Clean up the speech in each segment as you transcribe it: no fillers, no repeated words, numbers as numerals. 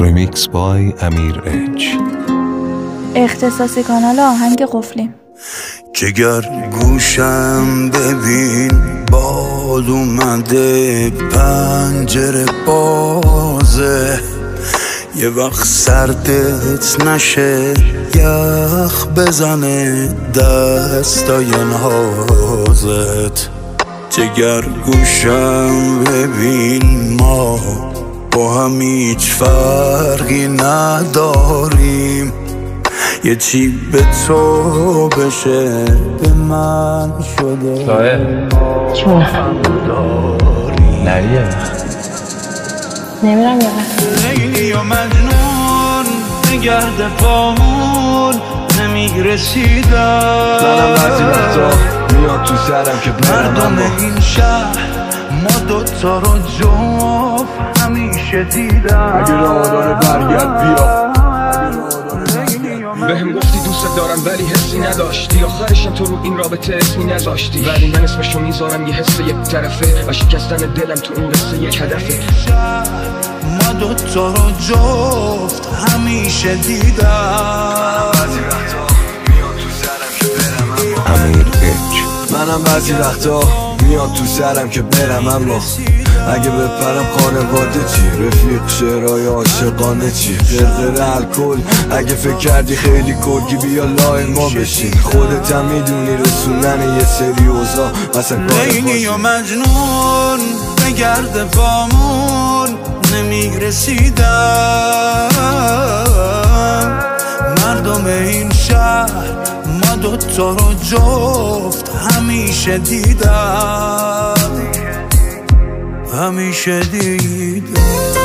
ریمیکس بای امیر اچ. اختصاصی کانال آهنگ قفلی. جگر گوشم ببین باد اومده پنجره بازه، یه وقت سردت نشه یخ بزنه دستای نازت. جگر گوشم ببین ما با هم هیچ فرقی نداریم، یه چی به تو بشه به من شده. سایه نریه نمیرم یه لیلی و مجنون نگرد پامون نمیرسیدم. منم بعضی وقتا میاد تو سرم که مردم این شهر ما دوتا رو جفت همیشه دیدم. اگه راه داره برگرد بیا. بهم گفتی دوست دارم ولی حسی نداشتی، آخرشم تو رو این رابطه اسمی نذاشتی، ولی من اسمشو میذارم یه حس یک طرفه و شکستن دلم تو این قصه یک هدفه. ما دوتا رو جفت همیشه دیدم. امیر اچ. منم بعضی وقتا میاد تو سرم که برم، اما اگه بپرم خانواده چی؟ رفیق شعرهای عاشقانه چی؟ غرغر الکل اگه فکر کردی خیلی کرگی بیا لای ما بشین، خودت هم میدونی رسوندن یه سری اوضاع مثلا لیلی و مجنون نگرد پامون نمیرسیدم. مردم این شهر ما دوتا رو جفت همیشه دیدم، همیشه دیدم.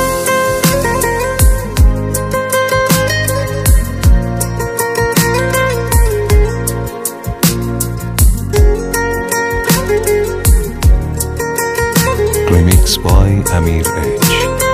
ریمیکس بای امیر اچ.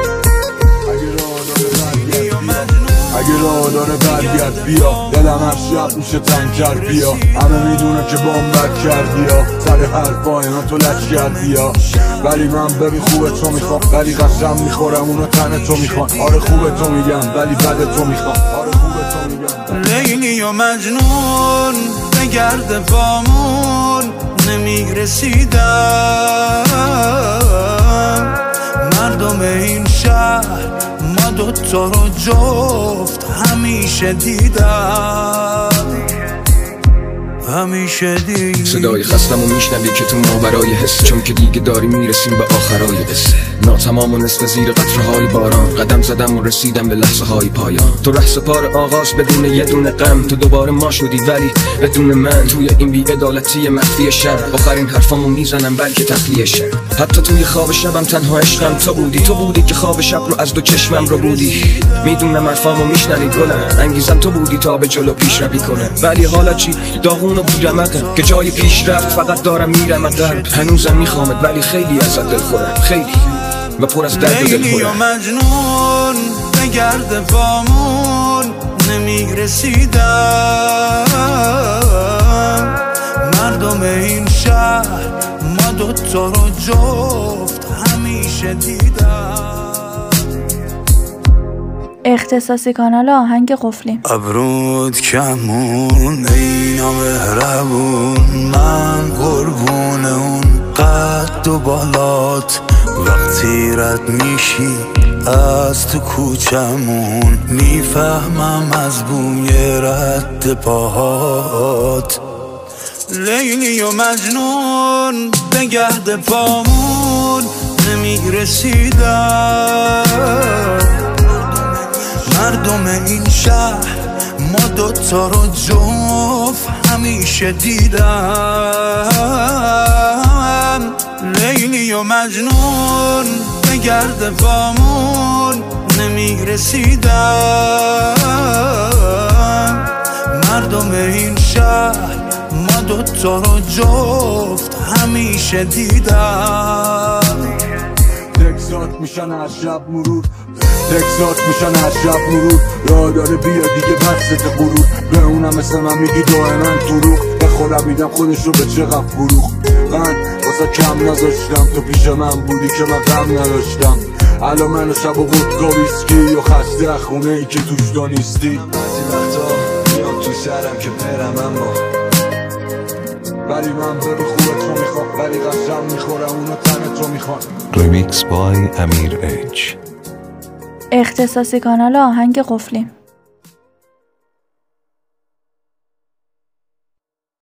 اگه راه داره برگرد بیا، دلم هر شب میشه تنگ بیا. همه میدونه که بامبت کردی یا سر حرفای اینا تو لچ کردی یا، ولی من ببین خوبه تو میخوام، ولی قسم میخورم اونو تن تو میخوان. آره خوبه تو میگم ولی بد تو میخوام. آره خوبه تو میگم. لیلی و مجنون نگرد پامون نمیرسیدم. مردم این شهر ما دوتا رو جفت همیشه دیدم، همیشه دیدم. صدای خستم و میشنوی که تو ماورای حس، چون که دیگه داری میرسیم به آخرای قصه. ناتمام و نصف زیر قطره های باران، قدم زدم و رسیدم به لحظه های پایان. تو ره سپار آغاز بدون یه دونه غم، تو دوباره ما شدی ولی بدون من. توی این بی‌عدالتی مخفی شب آخرین حرفامو میزنم بلکه تخلیه شب. حتی توی خواب شبم تنها عشقم تو بودی، تو بودی که خواب شب رو از دو چشمم رو بودی. میدونم حرفامو میشنوی گلم، انگیزم تو بودی تا به جلو پیش روی کنم. ولی حالا چی؟ داغون و بی‌رمقم که جای پیش رفت فقط دارم میرم عقب. هنوزم میخوامت ولی خیلی ازت دلخورم، خیلی و پر از درد و دلخورم. لیلی و مجنون نگرد پامون نمیرسیدم. مردم این شهر ما دوتا رو جفت همیشه دیدم. اختصاصی کانال آهنگ قفلی. ابرود کمون اینا مهربون، من قربون اون قد و بالات. وقتی رد میشی از تو کوچمون میفهمم از بوی رد پاهات. لیلی و مجنون نگرد پامون نمیرسیدم. مردم این شهر ما دوتا رو جفت همیشه دیدم. لیلی و مجنون نگرد پامون نمیرسیدم. مردم این شهر ما دوتا رو جفت همیشه دیدم. تکسات میشن از شب مرور، تکسات میشن از شب مرور. راه داره بیا دیگه بسته غرور، به اونم مثل من میگی دائما فروغ. به خودم میدم خودشو به چقدر فروغ. من واسه کم نذاشتم، تو پیش من بودی که من غم نداشتم. الان من و شب و قطقا ویسکی و خسته خونه ای که توش تو نیستی. بعضی وقتا میاد تو سرم که برم اما ولی من ببی خوبه تو میخوام ولی قسم میخورم اونو تن تو میخوام. Remix by Amir H. اختصاصی کانال آهنگ قفلی.